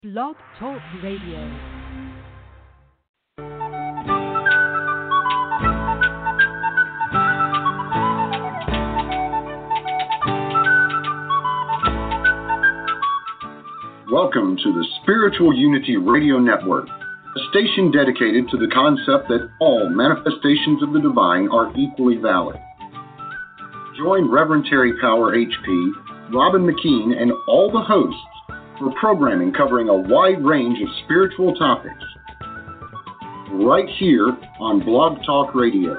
Blog Talk Radio. Welcome to the Spiritual Unity Radio Network, a station dedicated to the concept that all manifestations of the divine are equally valid. Join Reverend Terry Power HP, Robin McKean, and all the hosts for programming covering a wide range of spiritual topics, right here on Blog Talk Radio.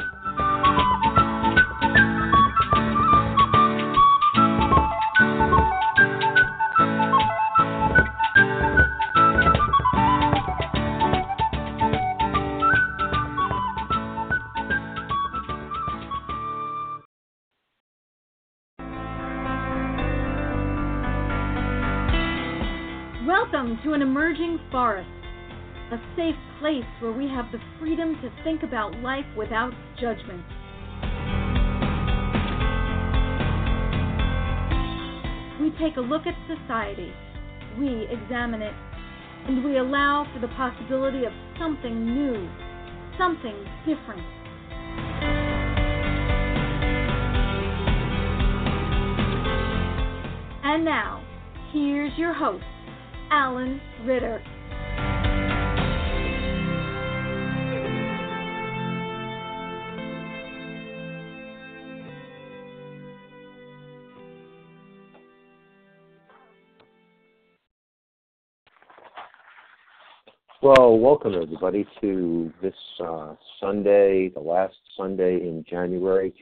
Welcome to an emerging forest, a safe place where we have the freedom to think about life without judgment. We take a look at society, we examine it, and we allow for the possibility of something new, something different. And now, here's your host, Alan Ritter. Well, welcome everybody to this Sunday, the last Sunday in January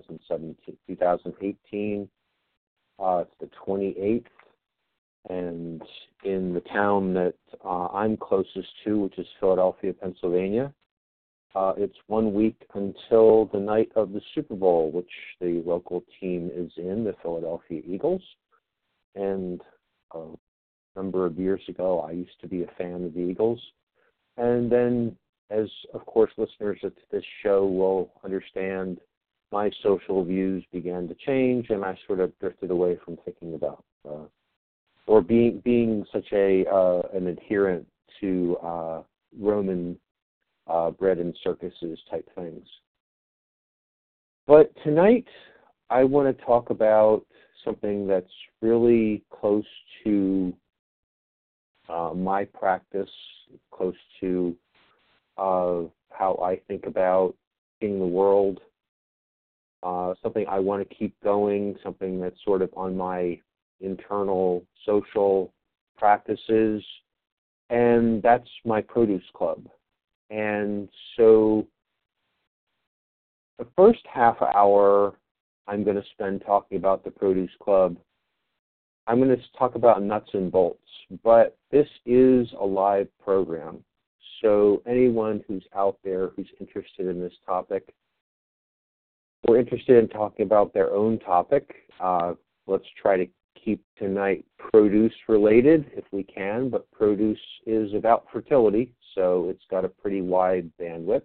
2018. It's the 28th. And in the town that I'm closest to, which is Philadelphia, Pennsylvania, it's 1 week until the night of the Super Bowl, which the local team is in, the Philadelphia Eagles. And a number of years ago, I used to be a fan of the Eagles. And then, as of course listeners of this show will understand, my social views began to change, and I sort of drifted away from thinking about or being such an adherent to Roman bread and circuses type things. But tonight, I want to talk about something that's really close to my practice, close to how I think about seeing the world, something I want to keep going, something that's sort of on my internal social practices, and that's my produce club. And so the first half hour I'm going to spend talking about the produce club. I'm going to talk about nuts and bolts, but this is a live program, so anyone who's out there who's interested in this topic or interested in talking about their own topic, let's try to keep tonight produce related if we can, but produce is about fertility, so it's got a pretty wide bandwidth.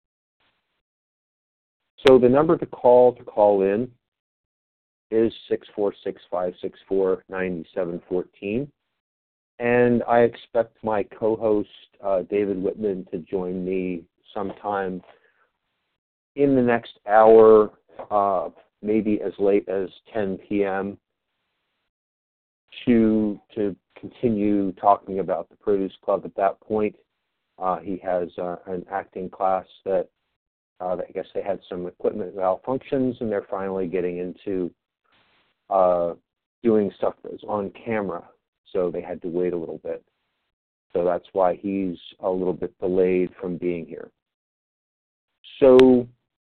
So the number to call in is 646-564-9714, and I expect my co-host David Whitman to join me sometime in the next hour, maybe as late as 10 p.m., to continue talking about the Produce Club. At that point, he has an acting class that I guess they had some equipment malfunctions, and they're finally getting into doing stuff that's on camera, so they had to wait a little bit. So that's why he's a little bit delayed from being here. So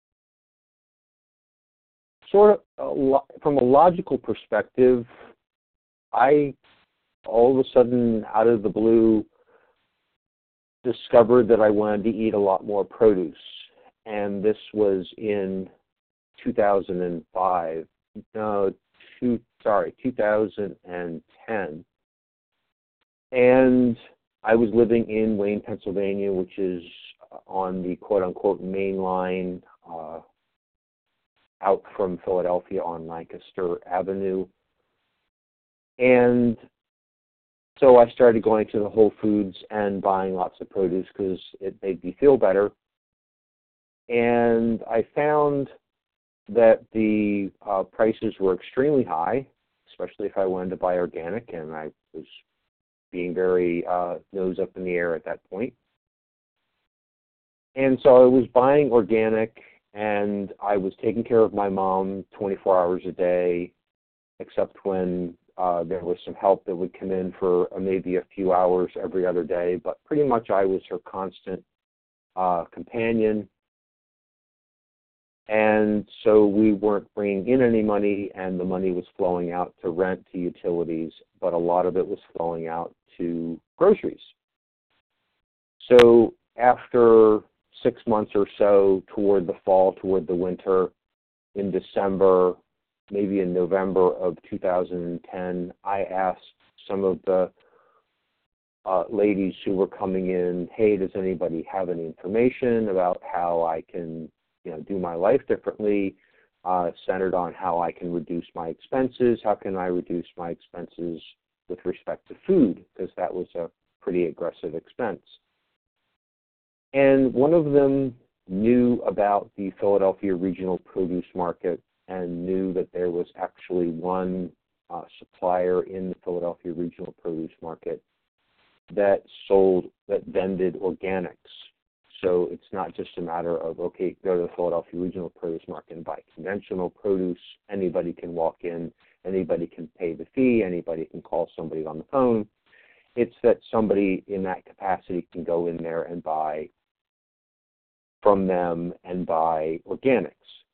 sort of from a logical perspective, I all of a sudden, out of the blue, discovered that I wanted to eat a lot more produce. And this was in 2010. And I was living in Wayne, Pennsylvania, which is on the quote-unquote main line out from Philadelphia on Lancaster Avenue. And So I started going to the Whole Foods and buying lots of produce because it made me feel better. And I found that the prices were extremely high, especially if I wanted to buy organic, and I was being very nose up in the air at that point. And so I was buying organic, and I was taking care of my mom 24 hours a day, except when there was some help that would come in for maybe a few hours every other day. But pretty much I was her constant companion. And so we weren't bringing in any money, and the money was flowing out to rent, to utilities, but a lot of it was flowing out to groceries. So after 6 months or so, toward the fall, toward the winter, in December, maybe in November of 2010, I asked some of the ladies who were coming in, hey, does anybody have any information about how I can do my life differently, centered on how I can reduce my expenses. How can I reduce my expenses with respect to food? Because that was a pretty aggressive expense. And one of them knew about the Philadelphia Regional Produce Market and knew that there was actually one supplier in the Philadelphia Regional Produce Market that vended organics. So it's not just a matter of, okay, go to the Philadelphia Regional Produce Market and buy conventional produce. Anybody can walk in. Anybody can pay the fee. Anybody can call somebody on the phone. It's that somebody in that capacity can go in there and buy from them and buy organics.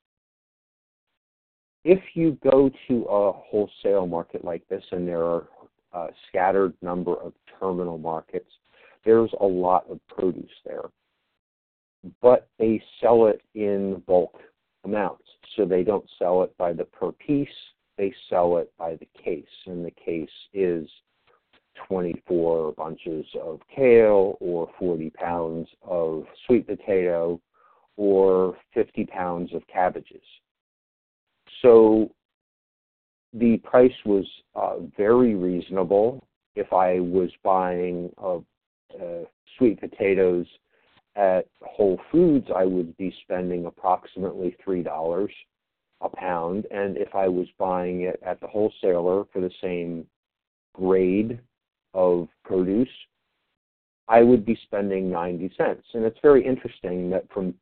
If you go to a wholesale market like this, and there are a scattered number of terminal markets, there's a lot of produce there. But they sell it in bulk amounts. So they don't sell it by the per piece, they sell it by the case. And the case is 24 bunches of kale, or 40 pounds of sweet potato, or 50 pounds of cabbages. So the price was very reasonable. If I was buying sweet potatoes at Whole Foods, I would be spending approximately $3 a pound. And if I was buying it at the wholesaler for the same grade of produce, I would be spending 90 cents. And it's very interesting that from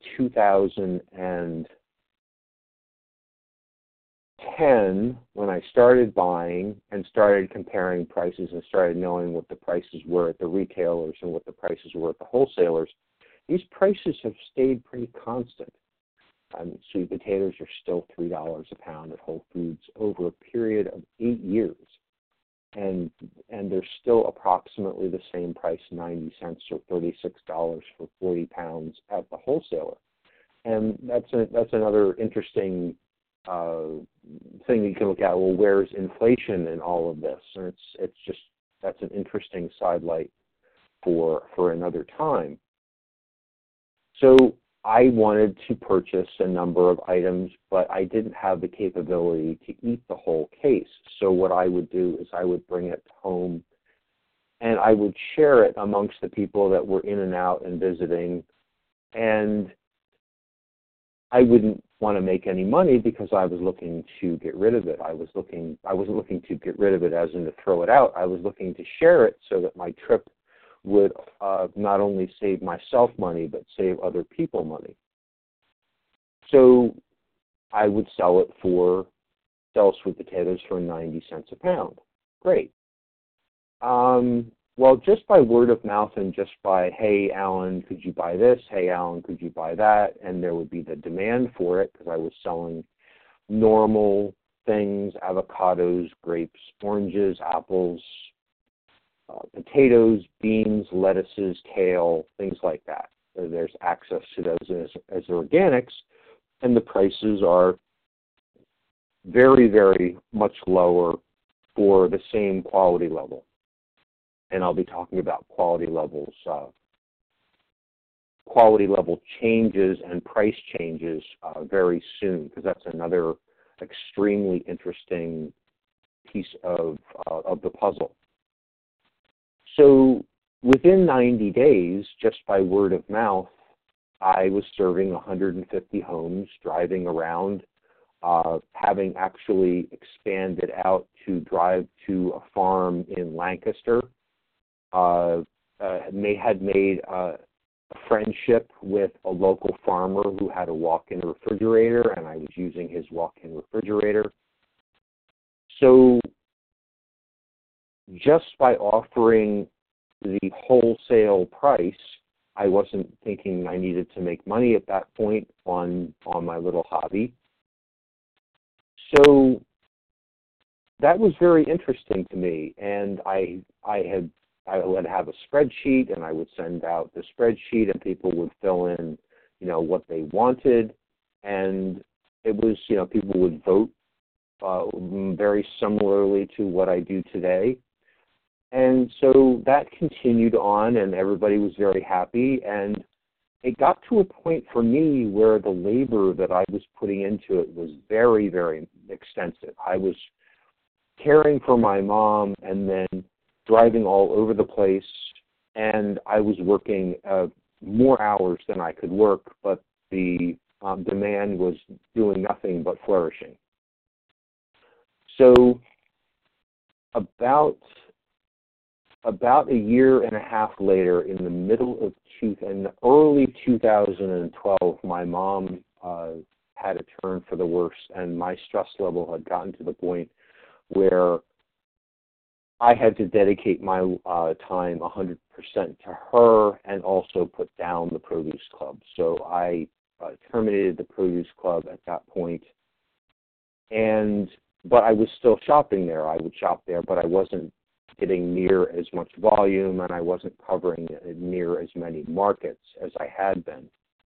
2010, when I started buying and started comparing prices and started knowing what the prices were at the retailers and what the prices were at the wholesalers, these prices have stayed pretty constant. Sweet potatoes are still $3 a pound at Whole Foods over a period of 8 years. And they're still approximately the same price, 90 cents or $36 for 40 pounds at the wholesaler. And that's another interesting thing you can look at. Well, where's inflation in all of this? And that's an interesting sidelight for another time. So I wanted to purchase a number of items, but I didn't have the capability to eat the whole case. So what I would do is I would bring it home and I would share it amongst the people that were in and out and visiting. And I wouldn't want to make any money because I was looking to get rid of it. I wasn't looking to get rid of it as in to throw it out. I was looking to share it so that my trip would not only save myself money, but save other people money. So I would sell sweet potatoes for 90 cents a pound. Great. Well, just by word of mouth and just by, hey, Alan, could you buy this? Hey, Alan, could you buy that? And there would be the demand for it because I was selling normal things, avocados, grapes, oranges, apples, potatoes, beans, lettuces, kale, things like that. So there's access to those as organics, and the prices are very, very much lower for the same quality level. And I'll be talking about quality level changes and price changes very soon, because that's another extremely interesting piece of the puzzle. So within 90 days, just by word of mouth, I was serving 150 homes, driving around, having actually expanded out to drive to a farm in Lancaster. Had made a friendship with a local farmer who had a walk-in refrigerator, and I was using his walk-in refrigerator. So just by offering the wholesale price, I wasn't thinking I needed to make money at that point on my little hobby. So that was very interesting to me, and I would have a spreadsheet, and I would send out the spreadsheet, and people would fill in, what they wanted, and it was, people would vote very similarly to what I do today. And so that continued on, and everybody was very happy, and it got to a point for me where the labor that I was putting into it was very, very extensive. I was caring for my mom and then driving all over the place, and I was working more hours than I could work, but the demand was doing nothing but flourishing. So about a year and a half later, in the early 2012, my mom had a turn for the worse, and my stress level had gotten to the point where I had to dedicate my time 100% to her and also put down the Produce Club. So I terminated the Produce Club at that point, but I was still shopping there. I would shop there, but I wasn't getting near as much volume, and I wasn't covering near as many markets as I had been.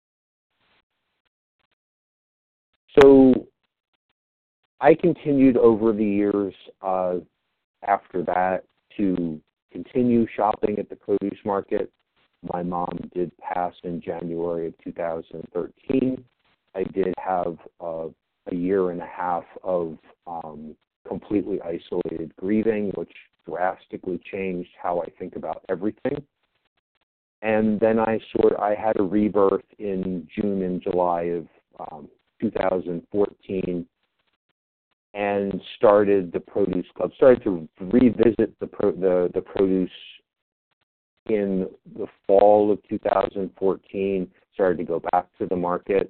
So I continued over the years after that to continue shopping at the produce market. My mom did pass in January of 2013. I did have a year and a half of completely isolated grieving, which drastically changed how I think about everything. And then I had a rebirth in June and July of 2014, and started the Produce Club. Started to revisit the produce in the fall of 2014. Started to go back to the market,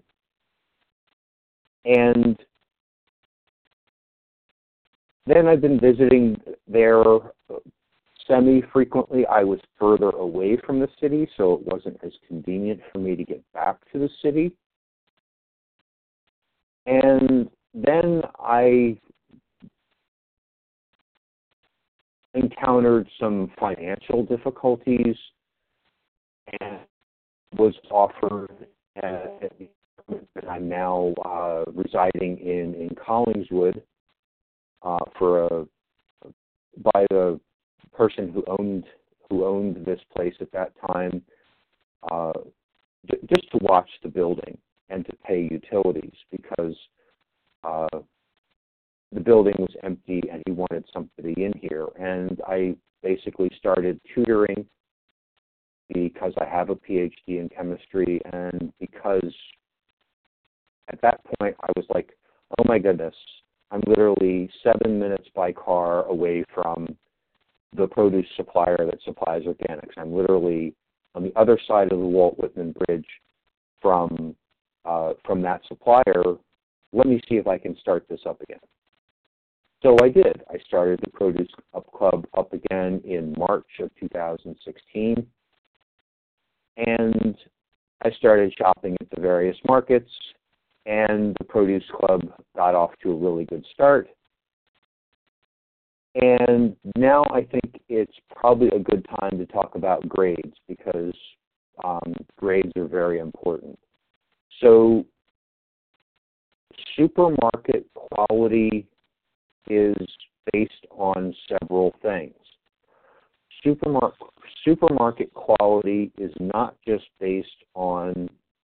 and then I've been visiting there semi-frequently. I was further away from the city, so it wasn't as convenient for me to get back to the city. And then I encountered some financial difficulties and was offered that I'm now residing in Collingswood by the person who owned this place at that time, just to watch the building and to pay utilities, because the building was empty and he wanted somebody in here. And I basically started tutoring because I have a PhD in chemistry, and because at that point I was like, oh my goodness, I'm literally 7 minutes by car away from the produce supplier that supplies organics. I'm literally on the other side of the Walt Whitman Bridge from that supplier. Let me see if I can start this up again. So I did. I started the Produce Club up again in March of 2016, and I started shopping at the various markets, and the Produce Club got off to a really good start. And now I think it's probably a good time to talk about grades, because grades are very important. So supermarket quality is based on several things. Supermarket quality is not just based on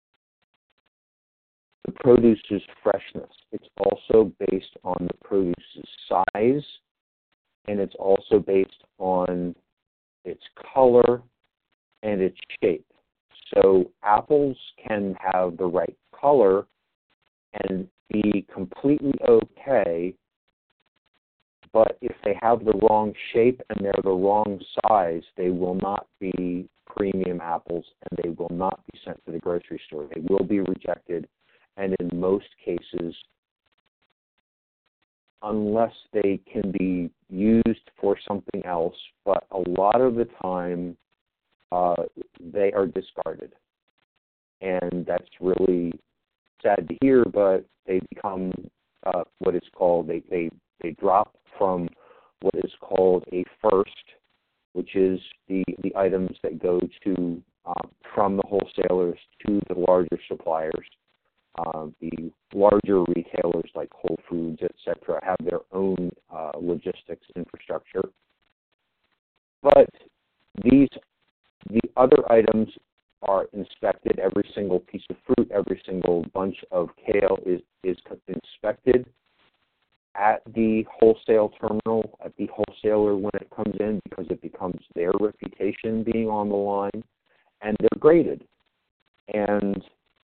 the produce's freshness. It's also based on the produce's size, and it's also based on its color, and its shape. So apples can have the right color and be completely okay, but if they have the wrong shape and they're the wrong size, they will not be premium apples and they will not be sent to the grocery store. They will be rejected, and in most cases, unless they can be used for something else, but a lot of the time they are discarded. And that's really sad to hear, but they become what is called, they drop from what is called a first, which is the items that go to from the wholesalers to the larger suppliers. The larger retailers like Whole Foods, etc., have their own logistics infrastructure. But the other items are inspected. Every single piece of fruit, every single bunch of kale is inspected at the wholesale terminal, at the wholesaler when it comes in, because it becomes their reputation being on the line, and they're graded. And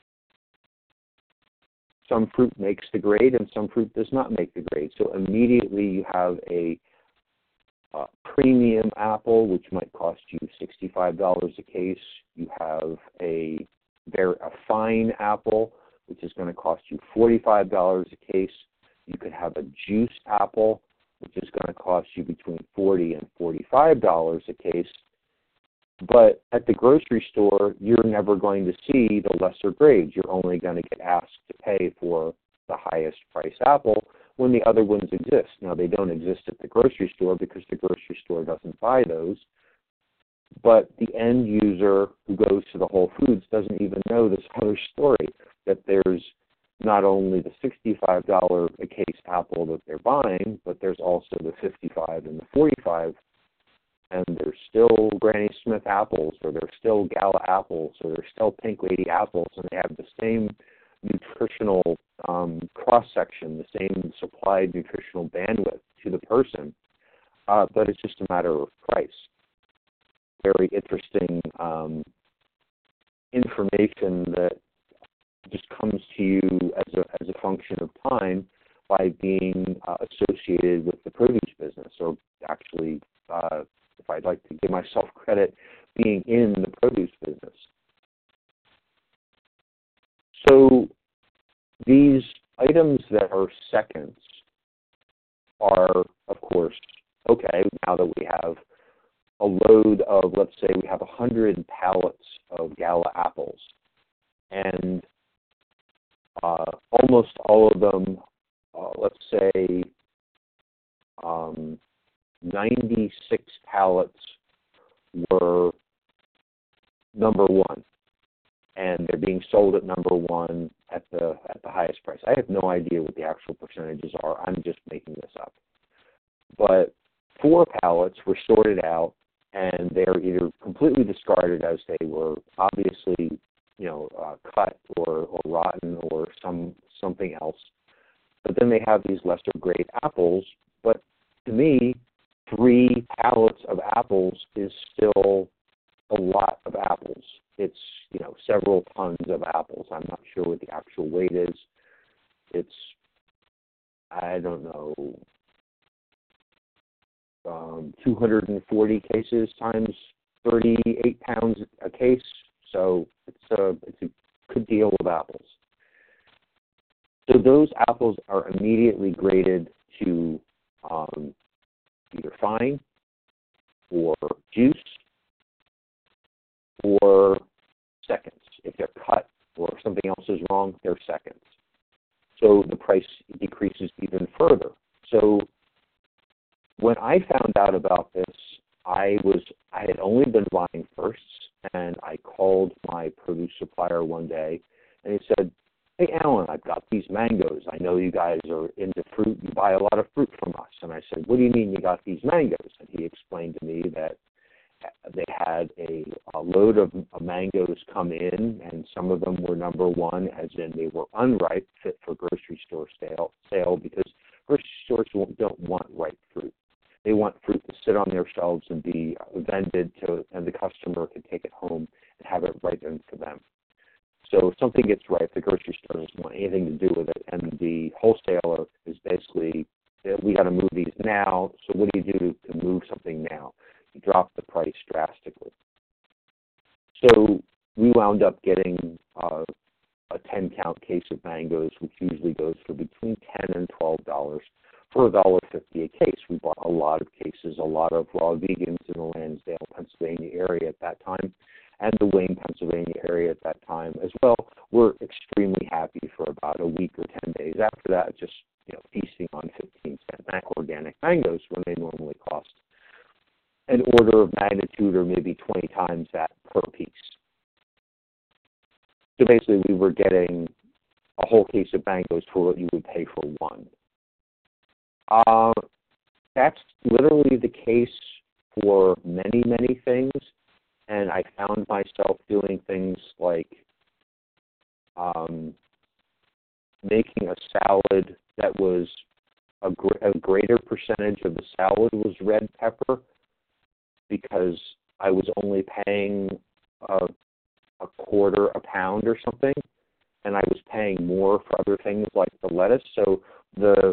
some fruit makes the grade and some fruit does not make the grade. So immediately you have a premium apple, which might cost you $65 a case. You have a fine apple, which is going to cost you $45 a case. You could have a juice apple, which is going to cost you between $40 and $45 a case. But at the grocery store, you're never going to see the lesser grades. You're only going to get asked to pay for the highest price apple when the other ones exist. Now, they don't exist at the grocery store because the grocery store doesn't buy those. But the end user who goes to the Whole Foods doesn't even know this other story, that there's not only the $65 a case apple that they're buying, but there's also the $55 and the $45, and there's still Granny Smith apples, or there's still Gala apples, or there's still Pink Lady apples, and they have the same nutritional cross-section, the same supplied nutritional bandwidth to the person, but it's just a matter of price. Very interesting information that just comes to you as a function of time by being associated with the produce business, or actually, if I'd like to give myself credit, being in the produce business. So these items that are seconds are, of course, okay, now that we have a load of, let's say we have 100 pallets of Gala apples, and almost all of them, let's say 96 pallets were number one, and they're being sold at number one at the highest price. I have no idea what the actual percentages are. I'm just making this up. But 4 pallets were sorted out, and they're either completely discarded as they were obviously, cut or rotten or something else. But then they have these lesser grade apples. But to me, 3 pallets of apples is still a lot of apples. It's, several tons of apples. I'm not sure what the actual weight is. It's, I don't know, 240 cases times 38 pounds a case. So it's a good deal of apples. So those apples are immediately graded to either fine or juice or seconds. If they're cut or something else is wrong, they're seconds. So the price decreases even further. So when I found out about this, I had only been buying firsts, and I called my produce supplier one day, and he said, "Hey, Alan, I've got these mangoes. I know you guys are into fruit. You buy a lot of fruit from us." And I said, "What do you mean you got these mangoes?" And he explained to me that they had a load of mangoes come in, and some of them were number one, as in they were unripe, fit for grocery store sale because grocery stores don't want ripe fruit. They want fruit to sit on their shelves and be vended to, and the customer can take it home and have it right in for them. So if something gets right, the grocery store doesn't want anything to do with it, and the wholesaler is basically, we got to move these now, so what do you do to move something now? You drop the price drastically. So we wound up getting a 10-count case of mangoes, which usually goes for between $10 and $12 for $1.50 a case. We bought a lot of cases, a lot of raw vegans in the Lansdale, Pennsylvania area at that time, and the Wayne, Pennsylvania area at that time as well. We're extremely happy for about a week or 10 days. After that, just feasting on 15-cent organic mangoes when they normally cost an order of magnitude or maybe 20 times that per piece. So basically, we were getting a whole case of mangoes for what you would pay for one. That's literally the case for many, many things, and I found myself doing things like making a salad that was a greater percentage of the salad was red pepper because I was only paying a quarter a pound or something, and I was paying more for other things like the lettuce. So the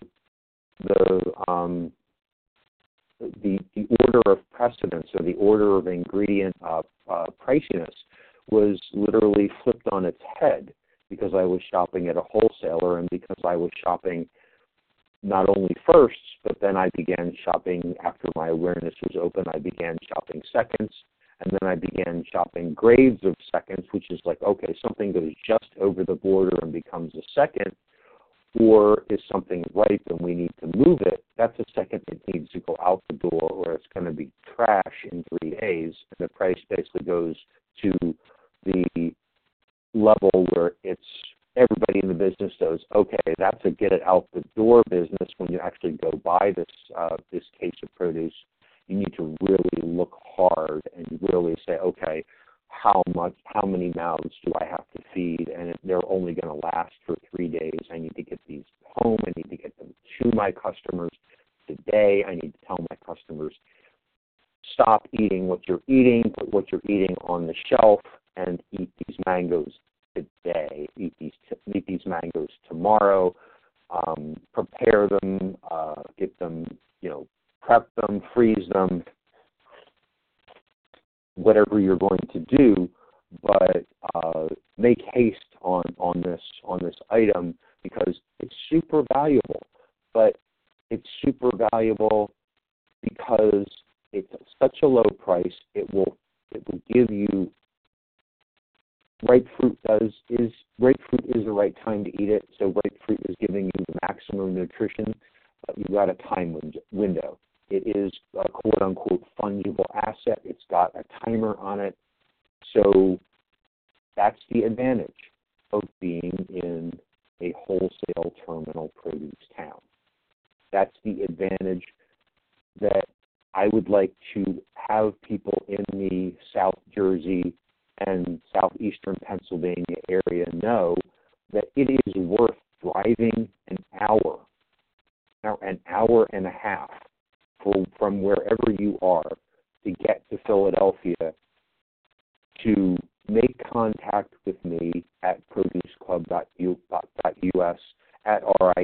order of precedence or the order of ingredient priciness was literally flipped on its head because I was shopping at a wholesaler and because I was shopping not only firsts, but then I began shopping after my awareness was open. I began shopping seconds, and then I began shopping grades of seconds, which is like, okay, something goes just over the border and becomes a second, or is something ripe and we need to move it, that's a second that needs to go out the door or it's going to be trash in 3 days. And the price basically goes to the level where it's everybody in the business knows, okay, that's a get it out the door business. When you actually go buy this case of produce, you need to really look hard and really say, okay, how many mouths do I have to feed? And if they're only going to last for 3 days, I need to get these home. I need to get them to my customers today. I need to tell my customers, stop eating what you're eating, put what you're eating on the shelf, and eat these mangoes today. Eat these mangoes tomorrow. Prepare them, get them, prep them, freeze them, whatever you're going to do, but make haste on this item because it's super valuable. But it's super valuable because it's such a low price. It will give you ripe fruit. Ripe fruit is the right time to eat it. So ripe fruit is giving you the maximum nutrition, but you've got a time window. It is a quote-unquote fungible asset. It's got a timer on it. So that's the advantage of being in a wholesale terminal produce town. That's the advantage that I would like to have people in the South Jersey and southeastern Pennsylvania area know, that it is worth driving an hour and a half from wherever you are to get to Philadelphia to make contact with me at produceclub.us at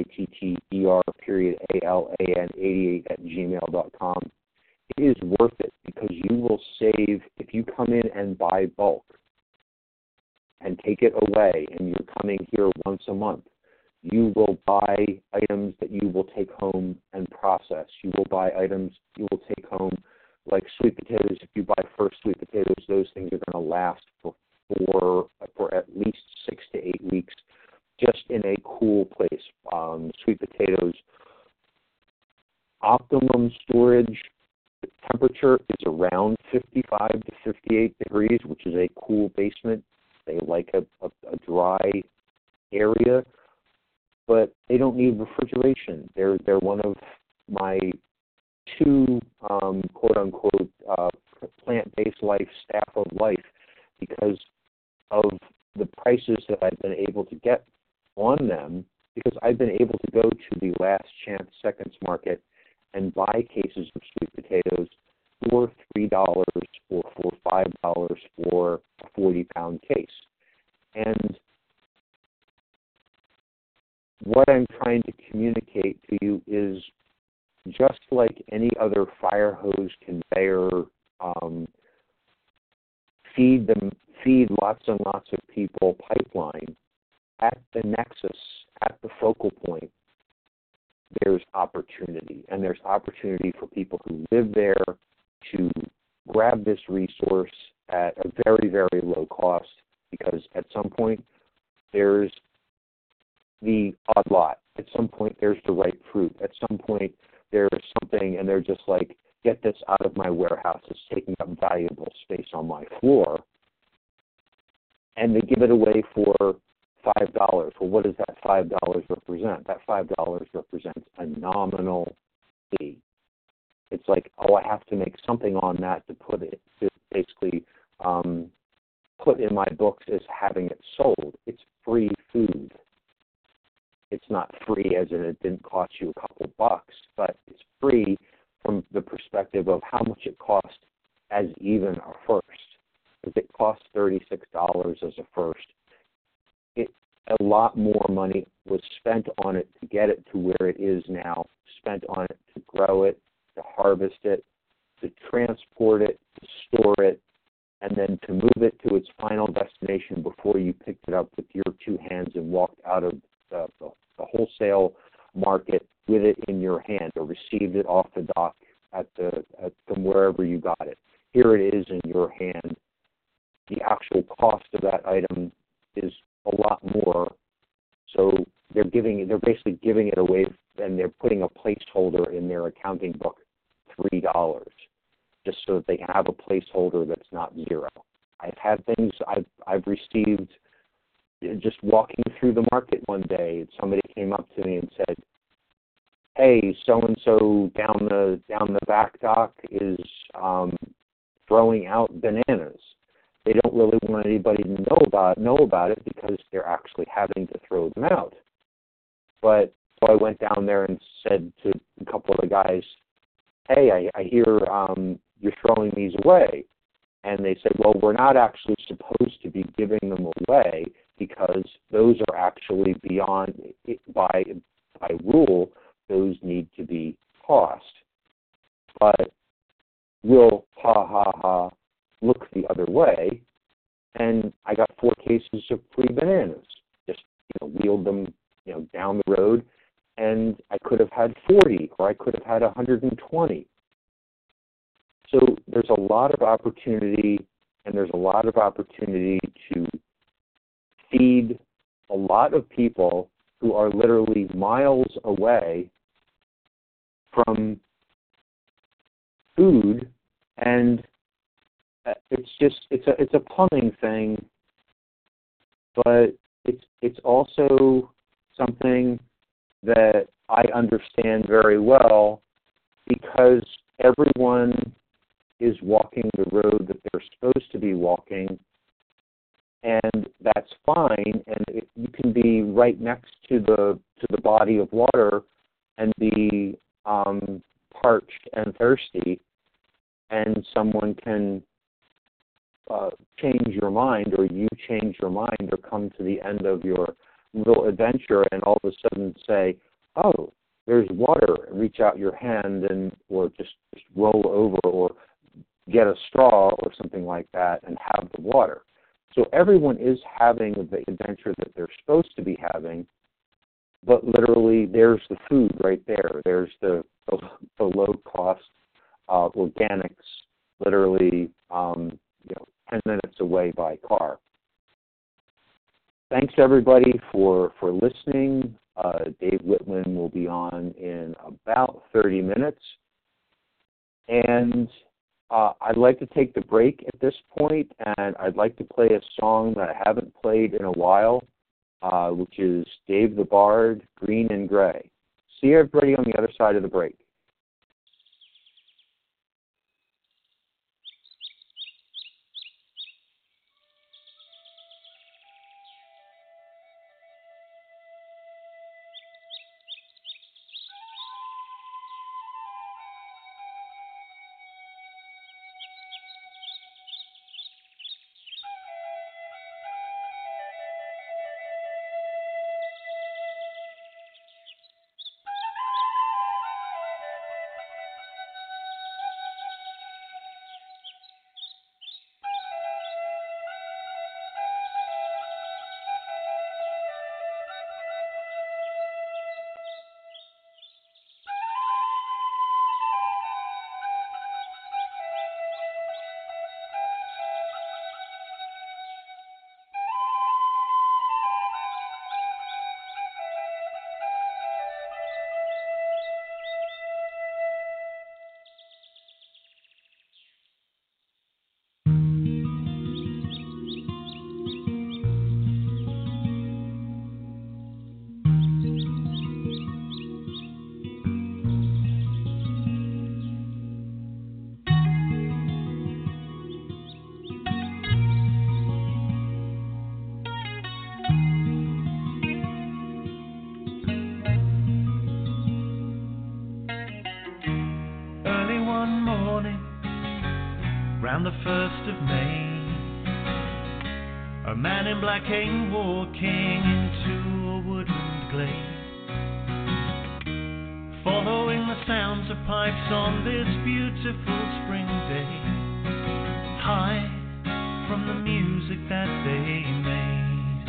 RITTER.ALAN88@gmail.com. It is worth it because you will save, if you come in and buy bulk and take it away and you're coming here once a month, you will buy items that you will take home and process. You will buy items you will take home, like sweet potatoes. If you buy first sweet potatoes, those things are going to last for at least 6 to 8 weeks, just in a cool place. Sweet potatoes, optimum storage temperature is around 55 to 58 degrees, which is a cool basement. They like a dry area, but they don't need refrigeration. They're one of my 2 quote-unquote plant-based life, staff of life, because of the prices that I've been able to get on them, because I've been able to go to the Last Chance Seconds Market and buy cases of sweet potatoes for $3 or for $5 for a 40-pound case. And what I'm trying to communicate to you is just like any other fire hose conveyor, feed lots and lots of people pipeline, at the nexus, at the focal point, there's opportunity. And there's opportunity for people who live there to grab this resource at a very, very low cost, because at some point there's the odd lot. At some point there's the ripe fruit. At some point there's something and they're just like, get this out of my warehouse. It's taking up valuable space on my floor. And they give it away for $5. Well, what does that $5 represent? That $5 represents a nominal fee. It's like, oh, I have to make something on that to put it, to basically put in my books as having it sold. It's free food. It's not free as in it didn't cost you a couple bucks, but it's free from the perspective of how much it cost as even a first. If it cost $36 as a first, a lot more money was spent on it to get it to where it is now, spent on it to grow it, to harvest it, to transport it, to store it, and then to move it to its final destination before you picked it up with your two hands and walked out of the wholesale market with it in your hand, or received it off the dock from wherever you got it. Here it is in your hand. The actual cost of that item is a lot more. So they're basically giving it away, and they're putting a placeholder in their accounting book, $3, just so that they have a placeholder that's not zero. I've had things I've received just walking through the market one day. Somebody came up to me and said, "Hey, so and so down the back dock is throwing out bananas. They don't really want anybody to know about it because they're actually having to throw them out." But so I went down there and said to a couple of the guys, "Hey, I hear you're throwing these away." And they said, "Well, we're not actually supposed to be giving them away because those are actually beyond, by rule, those need to be tossed. But we'll, look the other way." And I got 4 cases of free bananas. Just wheeled them down the road, and I could have had 40, or I could have had 120. So there's a lot of opportunity, and there's a lot of opportunity to feed a lot of people who are literally miles away from food. And it's a plumbing thing, but it's also something that I understand very well, because everyone is walking the road that they're supposed to be walking, and that's fine. And you can be right next to the body of water and be parched and thirsty, and someone can change your mind, or you change your mind, or come to the end of your little adventure and all of a sudden say, "Oh, there's water," and reach out your hand or just roll over or get a straw or something like that and have the water. So everyone is having the adventure that they're supposed to be having, but literally there's the food right there. There's the low-cost organics, literally 10 minutes away by car. Thanks, everybody, for listening. Dave Whitman will be on in about 30 minutes. And I'd like to take the break at this point, and I'd like to play a song that I haven't played in a while, which is Dave the Bard, Green and Gray. See everybody on the other side of the break. A man in black came walking into a woodland glade, following the sounds of pipes on this beautiful spring day, high from the music that they made.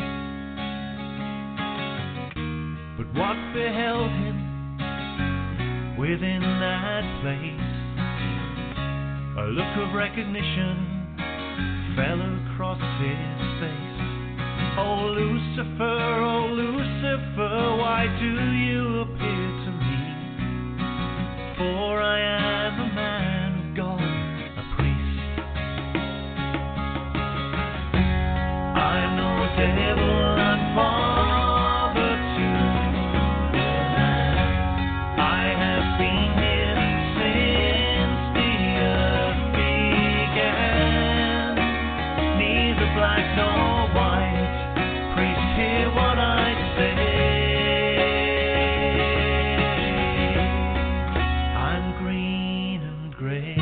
But what beheld him within that place? A look of recognition fell across his face. Oh Lucifer, why do you appear to me? For I am a man of God, a priest. I'm no devil, I'm father to the land. I have been here since the earth began. Neither black nor white, priest, hear what I say. I'm green and gray.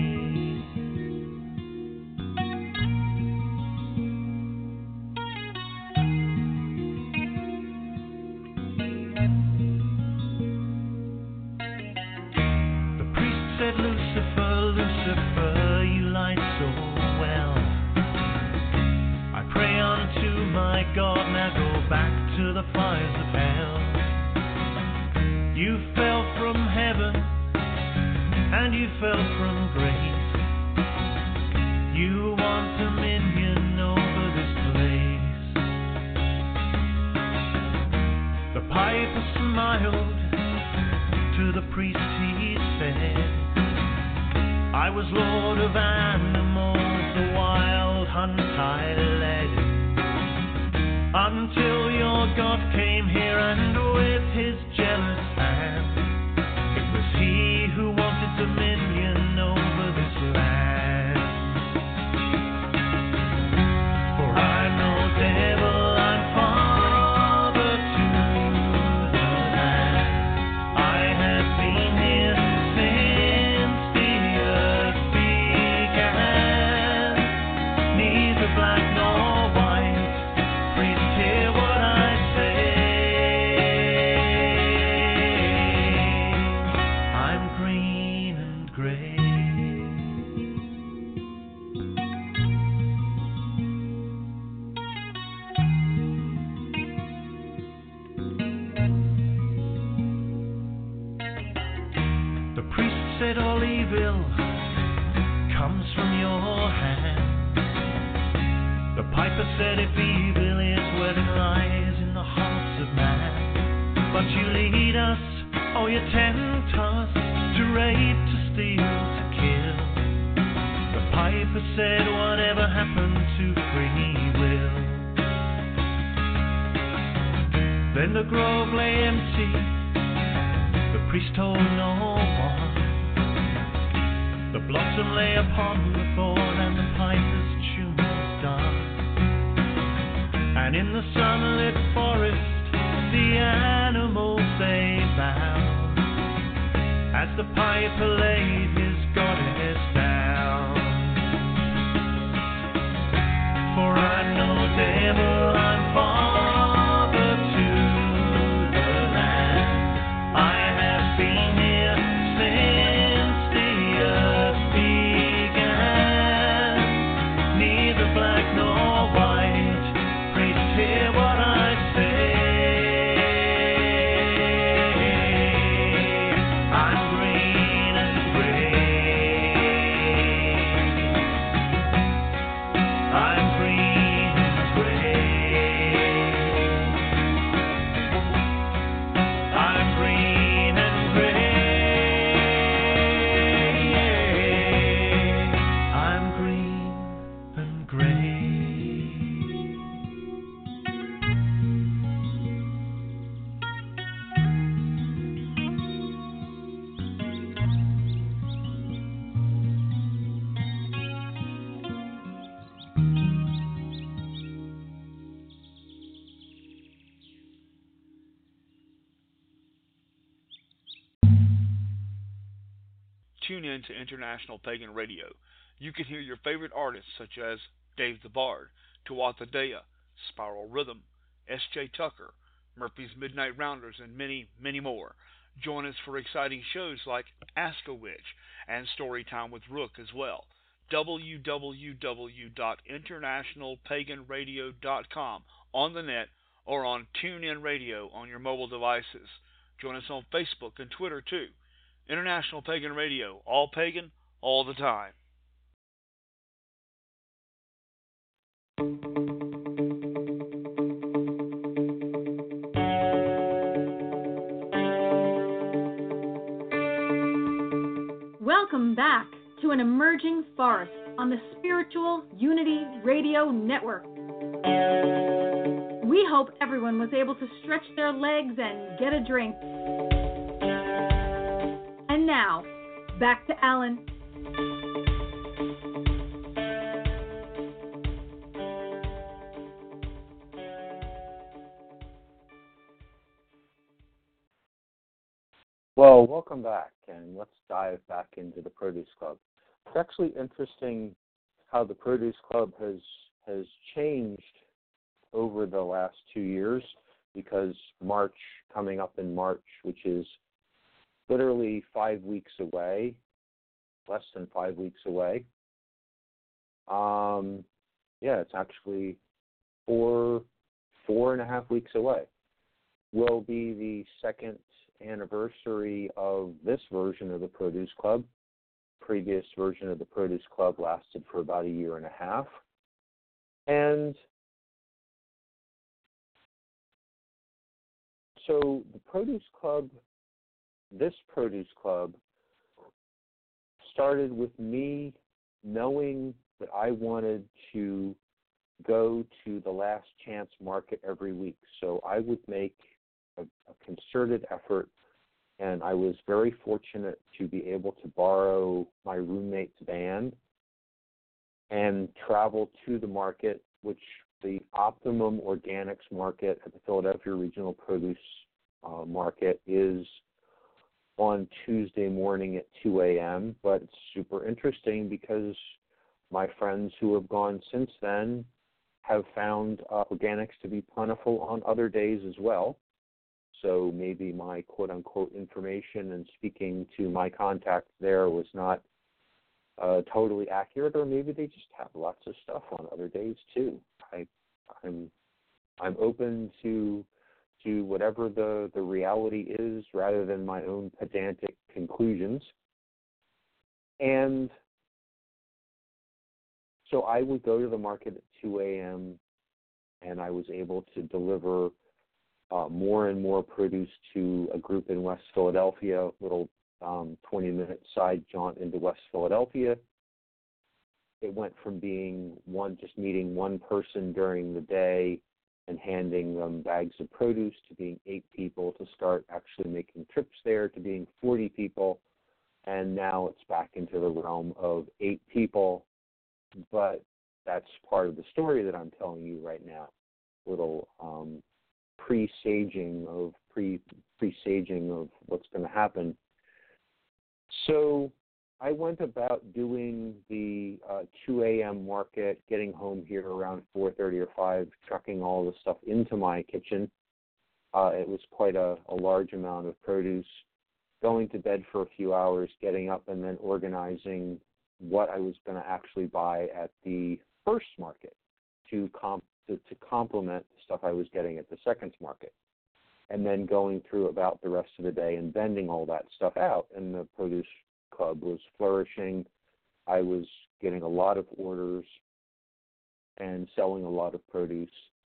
The priest said, Lucifer, you light so well. I pray unto my God, now go back to the fires of hell. You fell from heaven, and you fell from grace. You want dominion over this place. The piper smiled to the priest, he said, I was lord of animals, the wild hunt I led, until your God came here and with his jealous hand, it was he who wanted dominion over this land. For I'm no devil, I'm father to the land. I have been here since the earth began. Neither black nor white, priest, hear what I say. I'm green and gray. The priest said all evil comes from your hand. The piper said if evil is where it lies in the hearts of man. But you lead us, oh you tempt us, to rape, to steal, to kill. The piper said whatever happened to free will? Then the grove lay empty, the priest told no one. The blossom lay upon the thorn and the piper's tune was done. And in the sunlit forest the animals they bowed, as the piper laid his goddess down. For I'm no devil, I'm father to the land. I have been here since the earth began. Neither black nor white, priest, hear what I say. I'm green and gray. I'm green and gray. I'm green and gray. I'm green and gray. Tune in to International Pagan Radio. You can hear your favorite artists such as Dave the Bard, Tuatha Dea, Spiral Rhythm, S.J. Tucker, Murphy's Midnight Rounders, and many, many more. Join us for exciting shows like Ask a Witch and Storytime with Rook as well. www.internationalpaganradio.com on the net or on TuneIn Radio on your mobile devices. Join us on Facebook and Twitter too. International Pagan Radio, all pagan, all the time. Welcome back to An Emerging Forest on the Spiritual Unity Radio Network. We hope everyone was able to stretch their legs and get a drink. And now, back to Alan. Well, welcome back, and let's dive back into the Produce Club. It's actually interesting how the Produce Club has changed over the last 2 years, because March, coming up in March, which is literally 5 weeks away, less than 5 weeks away. It's actually 4.5 weeks away. Will be the second anniversary of this version of the Produce Club. Previous version of the Produce Club lasted for about 1.5 years. And so the Produce Club, this Produce Club, started with me knowing that I wanted to go to the Last Chance Market every week. So I would make a concerted effort, and I was very fortunate to be able to borrow my roommate's van and travel to the market, which the Optimum Organics Market at the Philadelphia Regional Produce Market is on Tuesday morning at 2 a.m., but it's super interesting because my friends who have gone since then have found organics to be plentiful on other days as well. So maybe my quote-unquote information and speaking to my contacts there was not totally accurate, or maybe they just have lots of stuff on other days too. I'm open to whatever the reality is rather than my own pedantic conclusions. And so I would go to the market at 2 a.m. and I was able to deliver more and more produce to a group in West Philadelphia, little 20-minute side jaunt into West Philadelphia. It went from being just meeting one person during the day and handing them bags of produce to being 8 people to start actually making trips there to being 40 people. And now it's back into the realm of 8 people. But that's part of the story that I'm telling you right now. Little presaging of what's going to happen. So I went about doing the 2 a.m. market, getting home here around 4:30 or 5, trucking all the stuff into my kitchen. It was quite a large amount of produce. Going to bed for a few hours, getting up, and then organizing what I was going to actually buy at the first market to complement the stuff I was getting at the second market. And then going through about the rest of the day and vending all that stuff out. And the Produce Club was flourishing. I was getting a lot of orders and selling a lot of produce.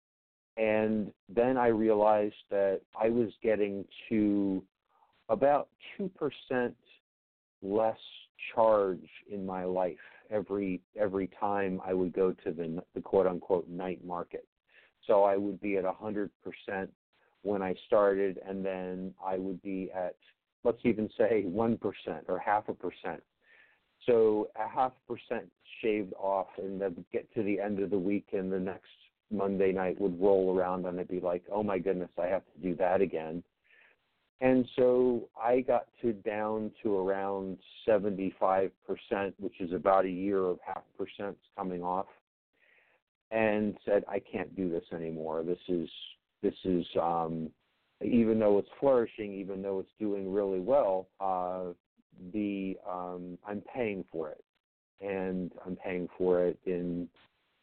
And then I realized that I was getting to about 2% less charge in my life every time I would go to the quote-unquote night market. So I would be at 100% when I started, and then I would be at, let's even say 1% or 0.5%. So 0.5% shaved off, and then get to the end of the week, and the next Monday night would roll around, and I'd be like, oh my goodness, I have to do that again. And so I got down to around 75%, which is about a year of 0.5% coming off. and said, I can't do this anymore. This is even though it's flourishing, even though it's doing really well, I'm paying for it, and I'm paying for it in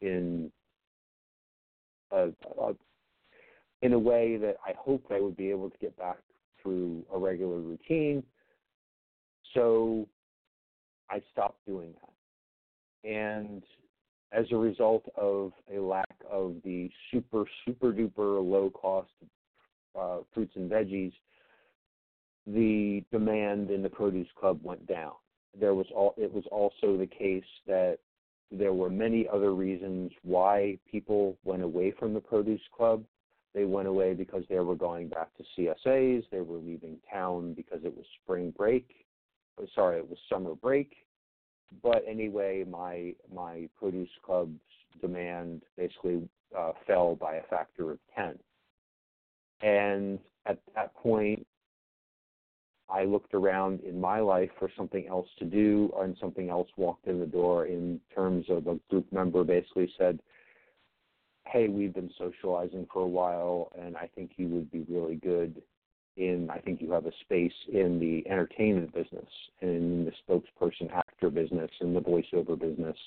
a way that I hoped I would be able to get back through a regular routine. So I stopped doing that. And as a result of a lack of the super, super duper low cost fruits and veggies, the demand in the Produce Club went down. It was also the case that there were many other reasons why people went away from the Produce Club. They went away because they were going back to CSAs. They were leaving town because it was it was summer break. But anyway, my Produce Club's demand basically fell by a factor of 10. And at that point, I looked around in my life for something else to do, and something else walked in the door in terms of a group member basically said, hey, we've been socializing for a while, and I think you would be really good I think you have a space in the entertainment business, in the spokesperson actor business, in the voiceover business.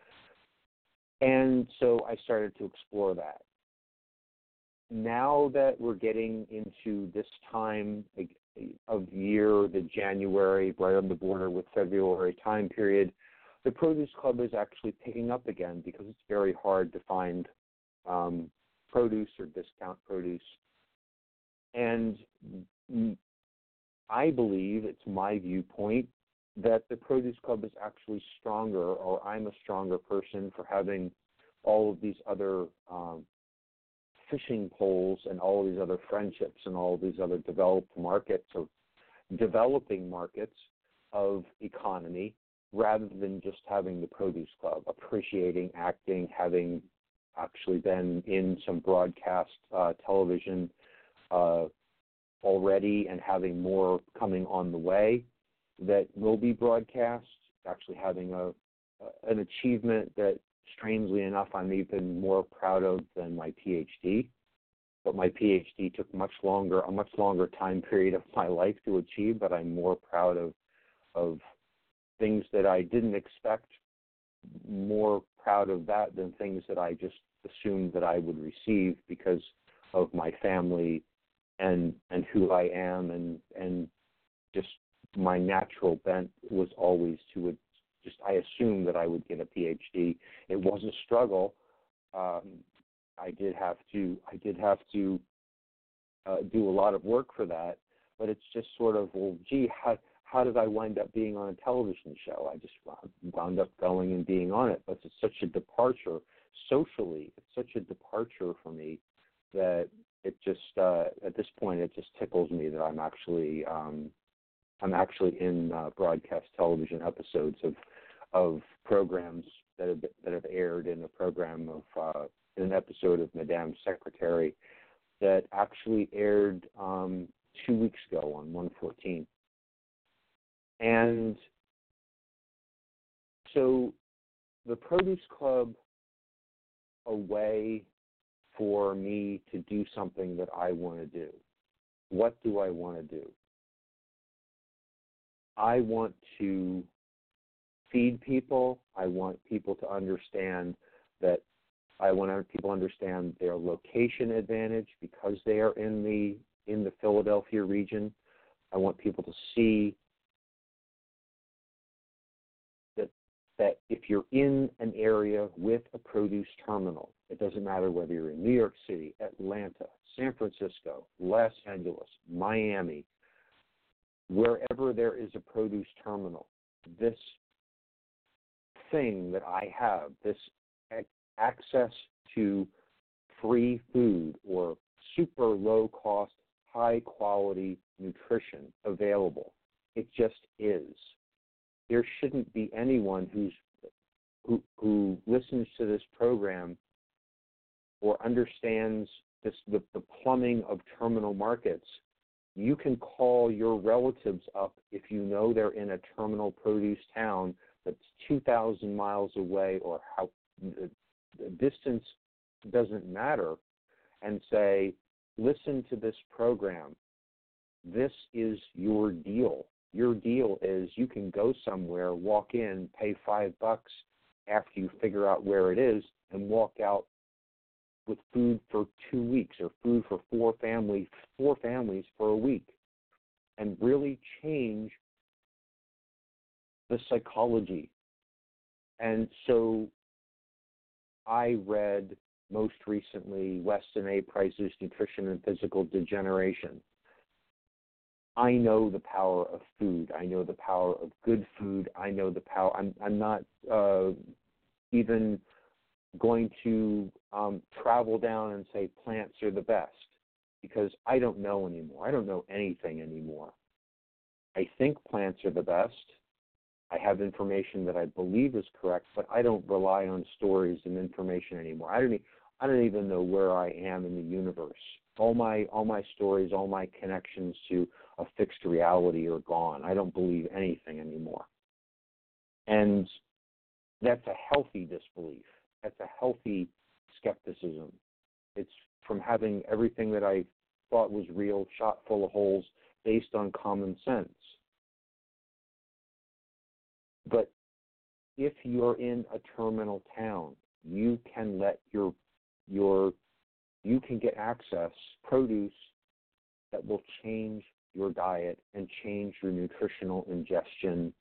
And so I started to explore that. Now that we're getting into this time of year, the January, right on the border with February time period, the Produce Club is actually picking up again because it's very hard to find produce or discount produce. And I believe, it's my viewpoint, that the Produce Club is actually stronger, or I'm a stronger person for having all of these other fishing poles and all of these other friendships and all of these other developing markets of economy, rather than just having the Produce Club, appreciating, acting, having actually been in some broadcast television already, and having more coming on the way that will be broadcast, actually having an achievement that, strangely enough, I'm even more proud of than my PhD. But my PhD took a much longer time period of my life to achieve, but I'm more proud of things that I didn't expect, more proud of that than things that I just assumed that I would receive because of my family and who I am, and just my natural bent was always to I assumed that I would get a PhD. It was a struggle. I did have to do a lot of work for that, but it's just sort of, well, gee, how did I wind up being on a television show? I just wound up going and being on it, but it's such a departure socially. It's such a departure for me that it just at this point it just tickles me that I'm actually in broadcast television episodes of programs that have aired in a program of in an episode of Madame Secretary that actually aired 2 weeks ago on 1/14. And so the Produce Club, a way for me to do something that I want to do. What do I want to do? I want to feed people. I want people to understand that people understand their location advantage because they are in the Philadelphia region. I want people to see that if you're in an area with a produce terminal, it doesn't matter whether you're in New York City, Atlanta, San Francisco, Los Angeles, Miami, wherever there is a produce terminal, this thing that I have, this access to free food or super low cost, high quality nutrition available, it just is. There shouldn't be anyone who listens to this program or understands the plumbing of terminal markets. You can call your relatives up if you know they're in a terminal produce town that's 2,000 miles away, or distance doesn't matter, and say, listen to this program. This is your deal. Your deal is you can go somewhere, walk in, pay $5 after you figure out where it is, and walk out with food for 2 weeks or food for four families for a week, and really change the psychology. And so I read most recently Weston A. Price's Nutrition and Physical Degeneration. I know the power of food. I know the power of good food. I know the power. I'm not even going to travel down and say plants are the best, because I don't know anymore. I don't know anything anymore. I think plants are the best. I have information that I believe is correct, but I don't rely on stories and information anymore. I don't even know where I am in the universe. All my stories, all my connections to a fixed reality are gone. I don't believe anything anymore. And that's a healthy disbelief. That's a healthy skepticism. It's from having everything that I thought was real shot full of holes based on common sense. But if you're in a terminal town, you can let you can get access, produce that will change your diet and change your nutritional ingestion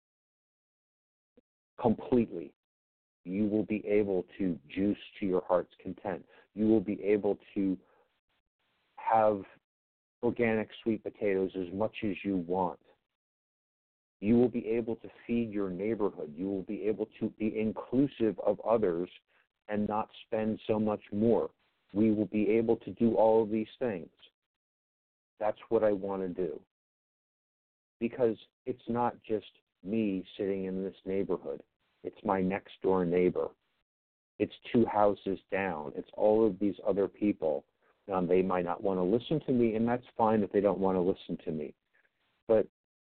completely. You will be able to juice to your heart's content. You will be able to have organic sweet potatoes as much as you want. You will be able to feed your neighborhood. You will be able to be inclusive of others and not spend so much more. We will be able to do all of these things. That's what I want to do. Because it's not just me sitting in this neighborhood. It's my next door neighbor. It's 2 houses down. It's all of these other people. They might not want to listen to me, and that's fine if they don't want to listen to me. But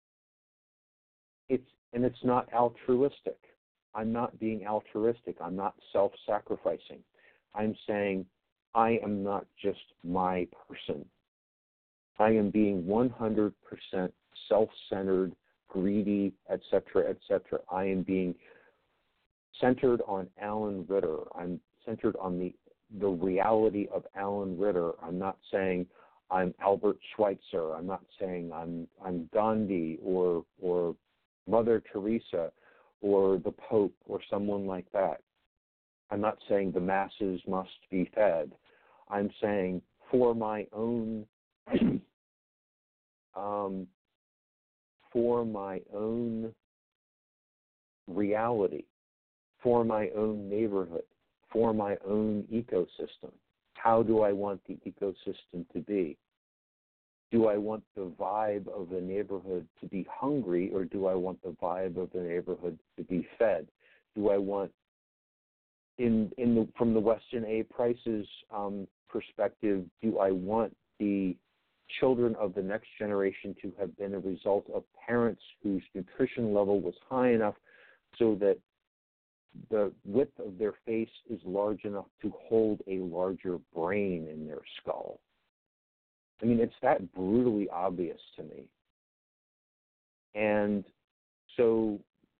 it's not altruistic. I'm not being altruistic. I'm not self-sacrificing. I'm saying I am not just my person. I am being 100% self-centered, greedy, etc., etc. I am being centered on Alan Ritter. I'm centered on the reality of Alan Ritter. I'm not saying I'm Albert Schweitzer. I'm not saying I'm Gandhi or Mother Teresa or the Pope or someone like that. I'm not saying the masses must be fed. I'm saying for my own reality, for my own neighborhood, for my own ecosystem. How do I want the ecosystem to be? Do I want the vibe of the neighborhood to be hungry, or do I want the vibe of the neighborhood to be fed? Do I want, from the Weston A. Price's perspective, do I want the children of the next generation to have been a result of parents whose nutrition level was high enough so that the width of their face is large enough to hold a larger brain in their skull? I mean, it's that brutally obvious to me. And so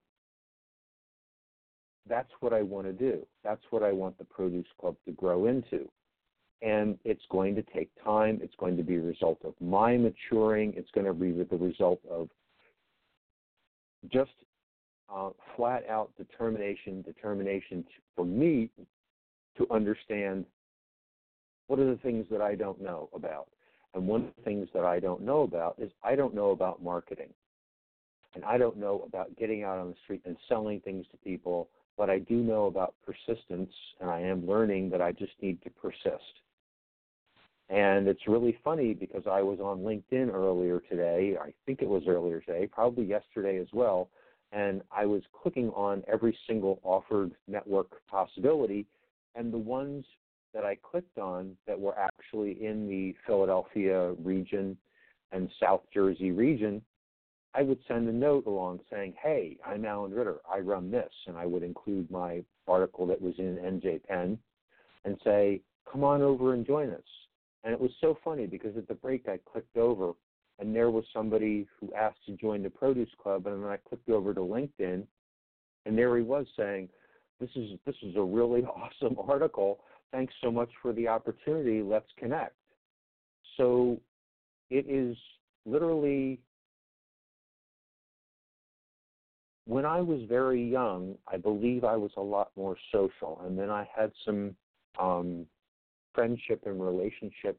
that's what I want to do. That's what I want the Produce Club to grow into. And it's going to take time. It's going to be a result of my maturing. It's going to be the result of just flat-out determination for me to understand what are the things that I don't know about. And one of the things that I don't know about is I don't know about marketing. And I don't know about getting out on the street and selling things to people, but I do know about persistence, and I am learning that I just need to persist. And it's really funny because I was on LinkedIn earlier today, I think it was earlier today, probably yesterday as well, and I was clicking on every single offered network possibility, and the ones that I clicked on that were actually in the Philadelphia region and South Jersey region I would send a note along saying, hey, I'm Alan Ritter. I run this. And I would include my article that was in NJ Penn and say, come on over and join us. And it was so funny because at the break I clicked over and there was somebody who asked to join the Produce Club, and then I clicked over to LinkedIn, and there he was saying, this is a really awesome article. Thanks so much for the opportunity. Let's connect. So it is literally, when I was very young, I believe I was a lot more social, and then I had some friendship and relationship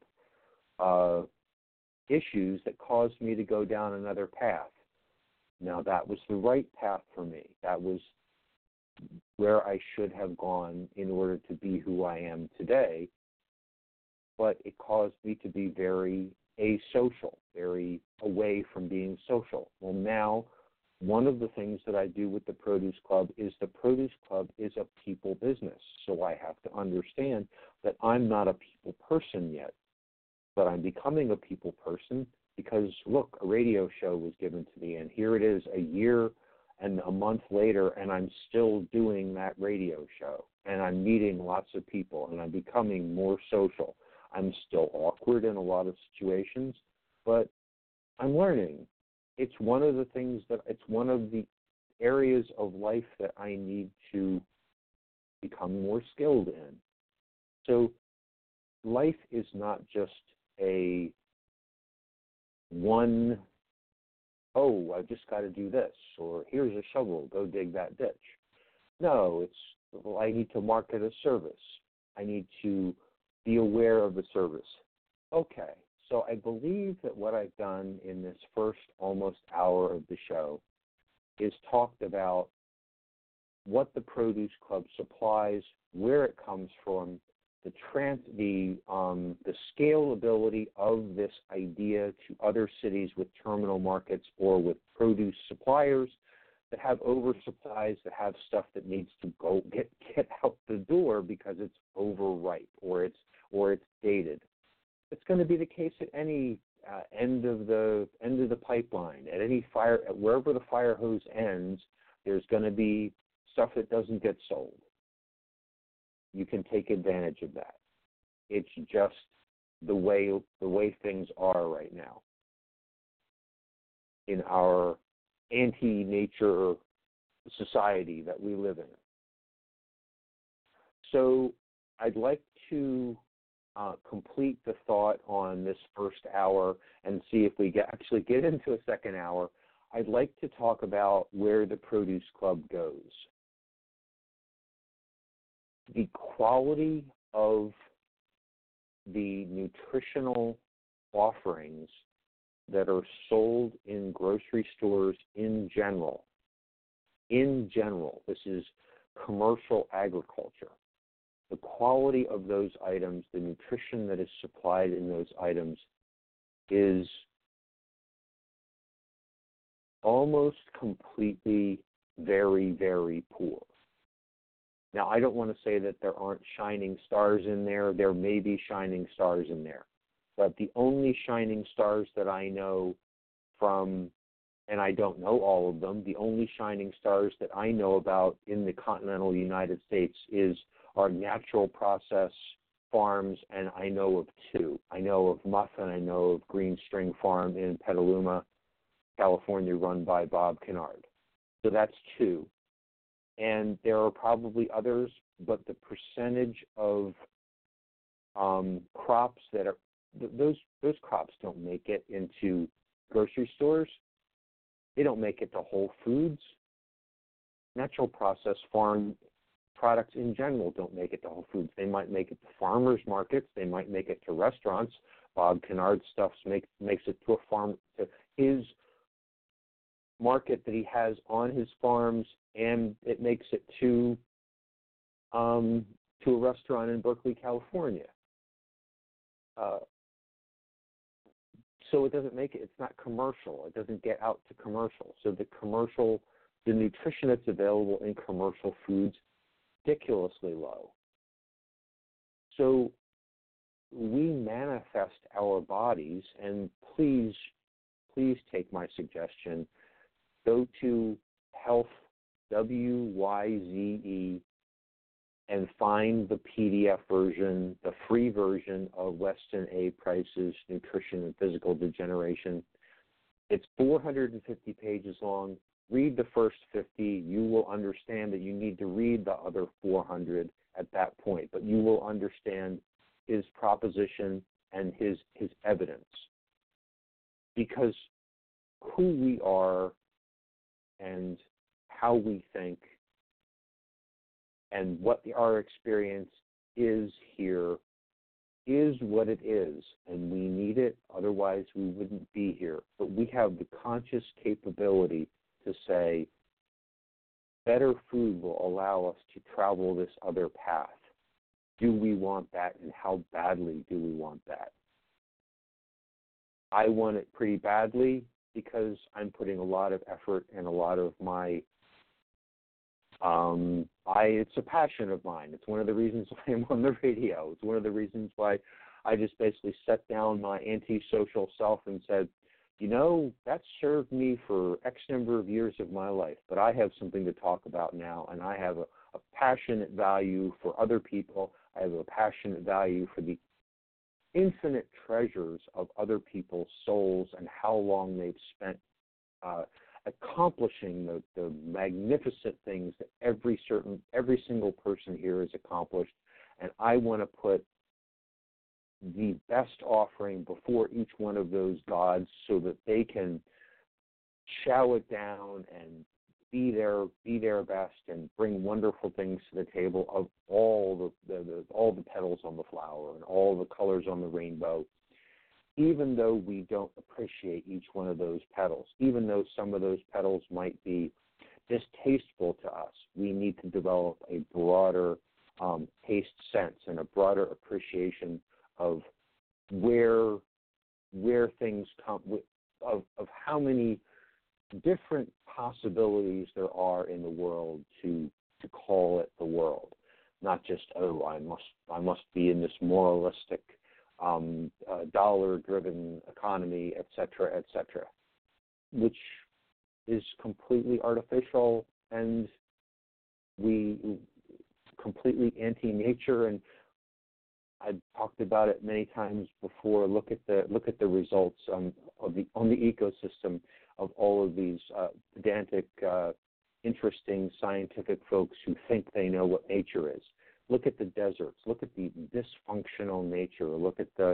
issues that caused me to go down another path. Now, that was the right path for me. That was where I should have gone in order to be who I am today, but it caused me to be very asocial, very away from being social. Well, now, one of the things that I do with the Produce Club is the Produce Club is a people business, so I have to understand that I'm not a people person yet, but I'm becoming a people person because, look, a radio show was given to me, and here it is a year and a month later, and I'm still doing that radio show, and I'm meeting lots of people, and I'm becoming more social. I'm still awkward in a lot of situations, but I'm learning. It's one of the things it's one of the areas of life that I need to become more skilled in. So life is not just I've just got to do this, or here's a shovel, go dig that ditch. No, I need to market a service. I need to be aware of the service. Okay, so I believe that what I've done in this first almost hour of the show is talked about what the Produce Club supplies, where it comes from, the scalability of this idea to other cities with terminal markets or with produce suppliers that have oversupplies, that have stuff that needs to go get out the door because it's overripe or it's dated. It's going to be the case at any end of the pipeline, at any fire, wherever the fire hose ends. There's going to be stuff that doesn't get sold. You can take advantage of that. It's just the way things are right now in our anti-nature society that we live in. So I'd like to complete the thought on this first hour and see if we actually get into a second hour. I'd like to talk about where the Produce Club goes. The quality of the nutritional offerings that are sold in grocery stores in general, this is commercial agriculture. The quality of those items, the nutrition that is supplied in those items is almost completely very, very poor. Now, I don't want to say that there aren't shining stars in there. There may be shining stars in there. But the only shining stars that I know from, and I don't know all of them, the only shining stars that I know about in the continental United States are natural process farms, and I know of two. I know of Muff and I know of Green String Farm in Petaluma, California, run by Bob Kennard. So that's two. And there are probably others, but the percentage of crops that are those crops don't make it into grocery stores. They don't make it to Whole Foods. Natural process farm products in general don't make it to Whole Foods. They might make it to farmers markets. They might make it to restaurants. Bob Kennard stuff makes it to his market that he has on his farms, and it makes it to a restaurant in Berkeley, California. So it doesn't make it. It's not commercial. It doesn't get out to commercial. So the nutrition that's available in commercial foods, ridiculously low. So we manifest our bodies, and please take my suggestion go to Health, WYZE, and find the PDF version, the free version of Weston A. Price's Nutrition and Physical Degeneration. It's 450 pages long. Read the first 50. You will understand that you need to read the other 400 at that point, but you will understand his proposition and his evidence. Because who we are and how we think and what our experience is here is what it is, and we need it, otherwise we wouldn't be here. But we have the conscious capability to say, better food will allow us to travel this other path. Do we want that, and how badly do we want that? I want it pretty badly because I'm putting a lot of effort and a lot of my it's a passion of mine. It's one of the reasons why I'm on the radio. It's one of the reasons why I just basically set down my antisocial self and said, you know, that served me for X number of years of my life, but I have something to talk about now, and I have a passionate value for other people. I have a passionate value for the infinite treasures of other people's souls and how long they've spent accomplishing the magnificent things that every single person here has accomplished. And I want to put the best offering before each one of those gods so that they can chow it down and be their best and bring wonderful things to the table of all the petals on the flower and all the colors on the rainbow. Even though we don't appreciate each one of those petals, even though some of those petals might be distasteful to us, we need to develop a broader taste sense and a broader appreciation of where things come, of how many different possibilities there are in the world to call it the world, not just, oh, I must be in this moralistic dollar-driven economy, et cetera, which is completely artificial and we completely anti-nature. And I've talked about it many times before. Look at the results on the ecosystem of all of these pedantic, interesting scientific folks who think they know what nature is. Look at the deserts. Look at the dysfunctional nature. Look at the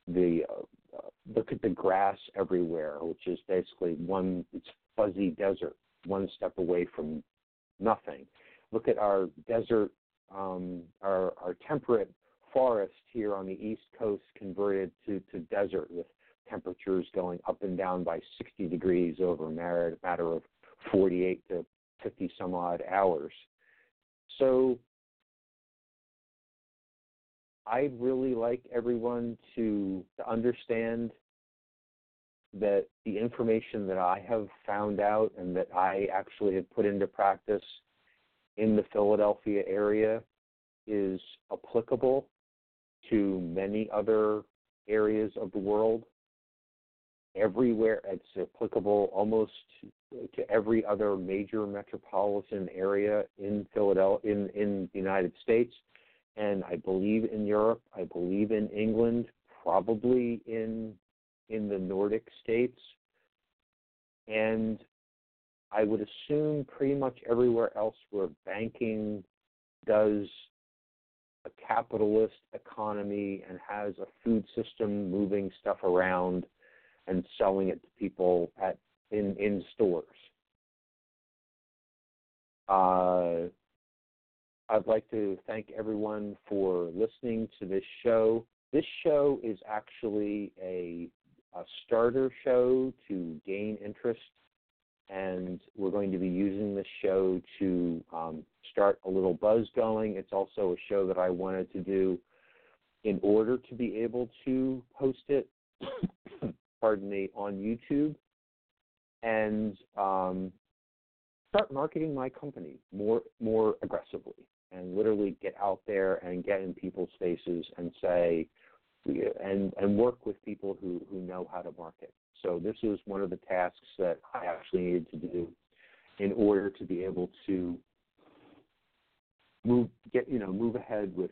grass everywhere, which is basically it's fuzzy desert, one step away from nothing. Look at our desert, our temperate forest here on the East Coast converted to desert with temperatures going up and down by 60 degrees over a matter of 48 to 50 some odd hours. So I'd really like everyone to understand that the information that I have found out and that I actually have put into practice in the Philadelphia area is applicable to many other areas of the world. Everywhere, it's applicable almost to every other major metropolitan area in Philadelphia, in the United States. And I believe in Europe, I believe in England, probably in the Nordic states. And I would assume pretty much everywhere else where banking does a capitalist economy and has a food system moving stuff around and selling it to people in stores. I'd like to thank everyone for listening to this show. This show is actually a starter show to gain interest, and we're going to be using this show to start a little buzz going. It's also a show that I wanted to do in order to be able to host it, pardon me, on YouTube and start marketing my company more aggressively and literally get out there and get in people's faces and say, and work with people who know how to market. So this was one of the tasks that I actually needed to do in order to be able to move ahead with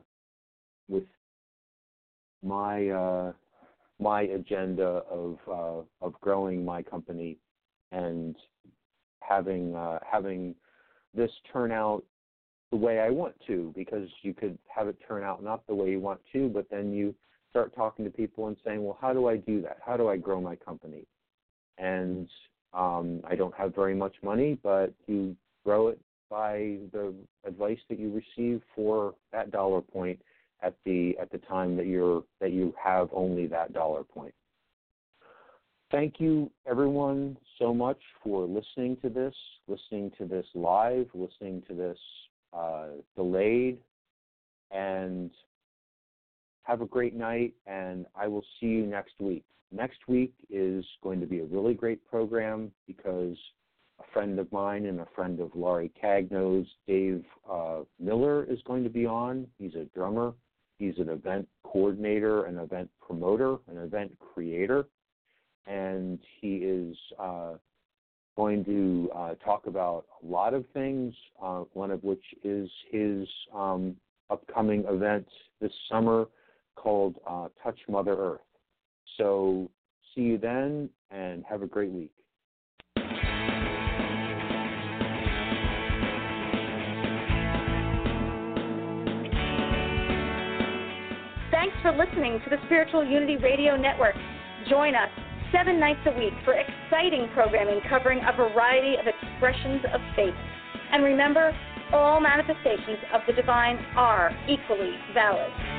my agenda of growing my company and having this turn out the way I want to, because you could have it turn out not the way you want to, but then you start talking to people and saying, well, how do I do that? How do I grow my company? And I don't have very much money, but you grow it by the advice that you receive for that dollar point at the time that you have only that dollar point. Thank you, everyone, so much for listening to this live, listening to this delayed, and have a great night, and I will see you next week. Next week is going to be a really great program because a friend of mine and a friend of Laurie Cagno's, Dave Miller, is going to be on. He's a drummer. He's an event coordinator, an event promoter, an event creator, and he is going to talk about a lot of things, one of which is his upcoming event this summer called Touch Mother Earth. So see you then, and have a great week. Thanks for listening to the Spiritual Unity Radio Network. Join us 7 nights a week for exciting programming covering a variety of expressions of faith. And remember, all manifestations of the divine are equally valid.